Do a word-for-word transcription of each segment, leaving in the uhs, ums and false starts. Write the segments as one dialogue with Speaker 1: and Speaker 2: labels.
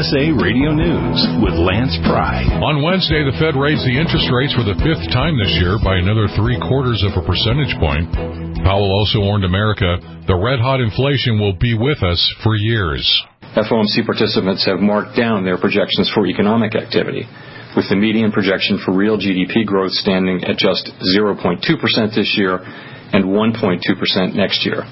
Speaker 1: S A Radio News with Lance Pry.
Speaker 2: On Wednesday, the Fed raised the interest rates for the fifth time this year by another three quarters of a percentage point. Powell also warned America the red-hot inflation will be with us for years.
Speaker 3: F O M C participants have marked down their projections for economic activity, with the median projection for real G D P growth standing at just zero point two percent this year and one point two percent next year.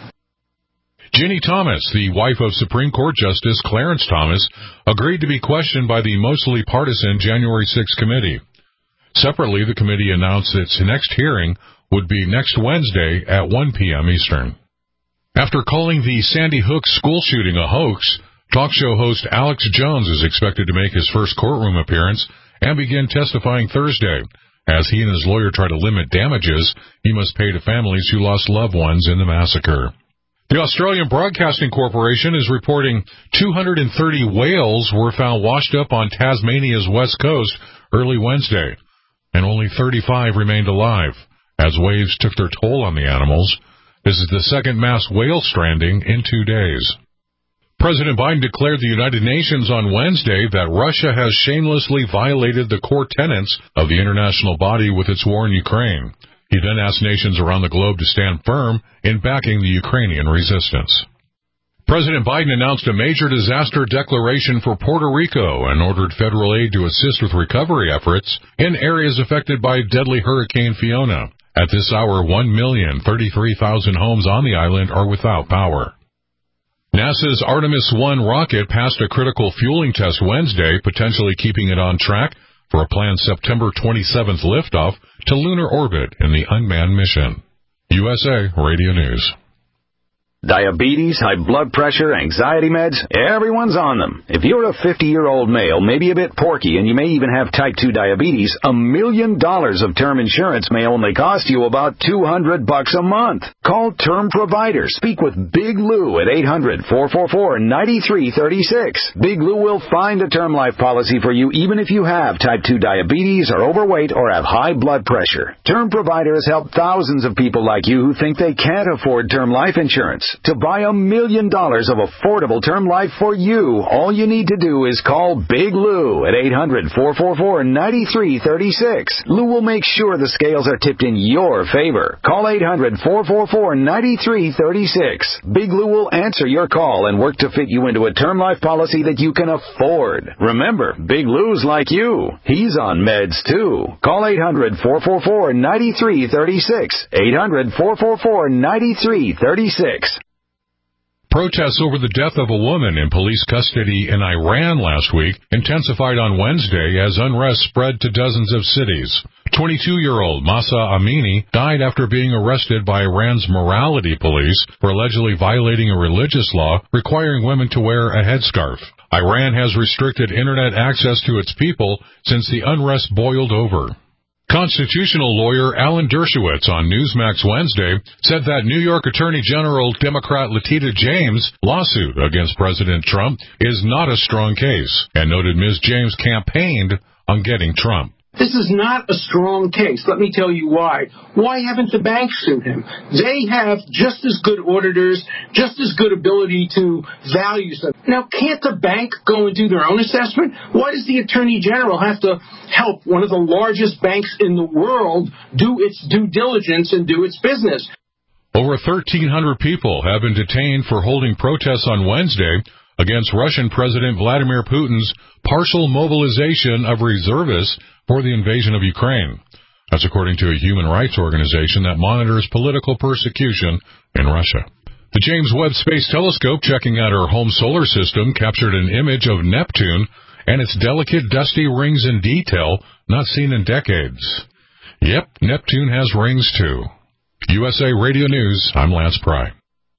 Speaker 2: Ginny Thomas, the wife of Supreme Court Justice Clarence Thomas, agreed to be questioned by the mostly partisan January sixth committee. Separately, the committee announced its next hearing would be next Wednesday at one p.m. Eastern. After calling the Sandy Hook school shooting a hoax, talk show host Alex Jones is expected to make his first courtroom appearance and begin testifying Thursday. As he and his lawyer try to limit damages he must pay to families who lost loved ones in the massacre. The Australian Broadcasting Corporation is reporting two hundred thirty whales were found washed up on Tasmania's west coast early Wednesday, and only thirty-five remained alive, as waves took their toll on the animals. This is the second mass whale stranding in two days. President Biden declared the United Nations on Wednesday that Russia has shamelessly violated the core tenets of the international body with its war in Ukraine. He then asked nations around the globe to stand firm in backing the Ukrainian resistance. President Biden announced a major disaster declaration for Puerto Rico and ordered federal aid to assist with recovery efforts in areas affected by deadly Hurricane Fiona. At this hour, one million thirty-three thousand homes on the island are without power. NASA's Artemis one rocket passed a critical fueling test Wednesday, potentially keeping it on track for a planned September twenty-seventh liftoff to lunar orbit in the unmanned mission. U S A Radio News.
Speaker 4: Diabetes, high blood pressure, anxiety meds, everyone's on them. If you're a fifty-year-old male, maybe a bit porky, and you may even have type two diabetes, a million dollars of term insurance may only cost you about two hundred bucks a month. Call Term Provider. Speak with Big Lou at eight hundred, four four four, nine three three six. Big Lou will find a term life policy for you even if you have type two diabetes, are overweight, or have high blood pressure. Term Provider has helped thousands of people like you who think they can't afford term life insurance. To buy a million dollars of affordable term life for you, all you need to do is call Big Lou at eight hundred, four four four, nine three three six. Lou will make sure the scales are tipped in your favor. Call eight hundred, four four four, nine three three six. Big Lou will answer your call and work to fit you into a term life policy that you can afford. Remember, Big Lou's like you. He's on meds too. Call eight hundred, four four four, nine three three six. eight hundred, four four four, nine three three six.
Speaker 2: Protests over the death of a woman in police custody in Iran last week intensified on Wednesday as unrest spread to dozens of cities. twenty-two-year-old Mahsa Amini died after being arrested by Iran's morality police for allegedly violating a religious law requiring women to wear a headscarf. Iran has restricted Internet access to its people since the unrest boiled over. Constitutional lawyer Alan Dershowitz on Newsmax Wednesday said that New York Attorney General Democrat Letitia James' lawsuit against President Trump is not a strong case, and noted Miz James campaigned on getting Trump.
Speaker 5: This is not a strong case. Let me tell you why. Why haven't the banks sued him? They have just as good auditors, just as good ability to value stuff. Now, can't the bank go and do their own assessment? Why does the Attorney General have to help one of the largest banks in the world do its due diligence and do its business?
Speaker 2: Over thirteen hundred people have been detained for holding protests on Wednesday against Russian President Vladimir Putin's partial mobilization of reservists for the invasion of Ukraine. That's according to a human rights organization that monitors political persecution in Russia. The James Webb Space Telescope, checking out our home solar system, captured an image of Neptune and its delicate dusty rings in detail not seen in decades. Yep, Neptune has rings too. U S A Radio News, I'm Lance Pry.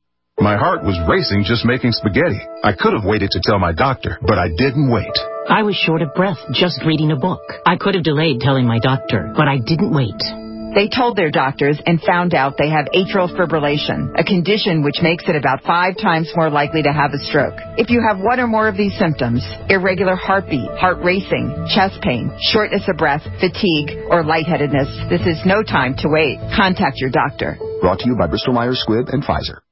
Speaker 6: My heart was racing just making spaghetti. I could have waited to tell my doctor, but I didn't wait.
Speaker 7: I was short of breath just reading a book. I could have delayed telling my doctor, but I didn't wait.
Speaker 8: They told their doctors and found out they have atrial fibrillation, a condition which makes it about five times more likely to have a stroke. If you have one or more of these symptoms, irregular heartbeat, heart racing, chest pain, shortness of breath, fatigue, or lightheadedness, this is no time to wait. Contact your doctor.
Speaker 6: Brought to you by Bristol Myers Squibb and Pfizer.